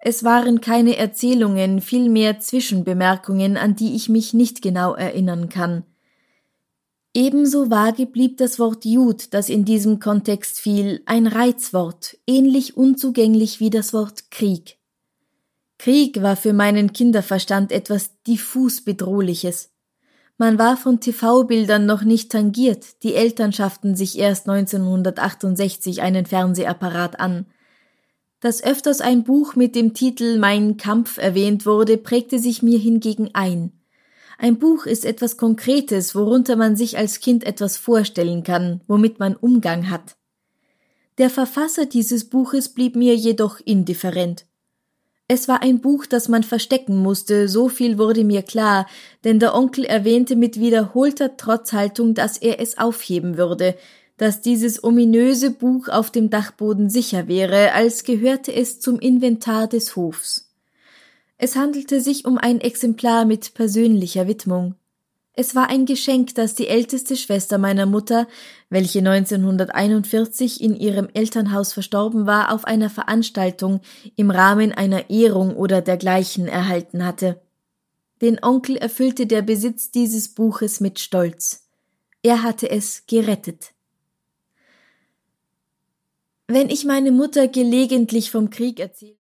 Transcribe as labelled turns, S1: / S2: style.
S1: Es waren keine Erzählungen, vielmehr Zwischenbemerkungen, an die ich mich nicht genau erinnern kann. Ebenso vage blieb das Wort Jud, das in diesem Kontext fiel, ein Reizwort, ähnlich unzugänglich wie das Wort Krieg. Krieg war für meinen Kinderverstand etwas diffus Bedrohliches. Man war von TV-Bildern noch nicht tangiert, die Eltern schafften sich erst 1968 einen Fernsehapparat an. Dass öfters ein Buch mit dem Titel Mein Kampf erwähnt wurde, prägte sich mir hingegen ein. Ein Buch ist etwas Konkretes, worunter man sich als Kind etwas vorstellen kann, womit man Umgang hat. Der Verfasser dieses Buches blieb mir jedoch indifferent. Es war ein Buch, das man verstecken musste, so viel wurde mir klar, denn der Onkel erwähnte mit wiederholter Trotzhaltung, dass er es aufheben würde, dass dieses ominöse Buch auf dem Dachboden sicher wäre, als gehörte es zum Inventar des Hofs. Es handelte sich um ein Exemplar mit persönlicher Widmung. Es war ein Geschenk, das die älteste Schwester meiner Mutter, welche 1941 in ihrem Elternhaus verstorben war, auf einer Veranstaltung im Rahmen einer Ehrung oder dergleichen erhalten hatte. Den Onkel erfüllte der Besitz dieses Buches mit Stolz. Er hatte es gerettet. Wenn ich meine Mutter gelegentlich vom Krieg erzähle,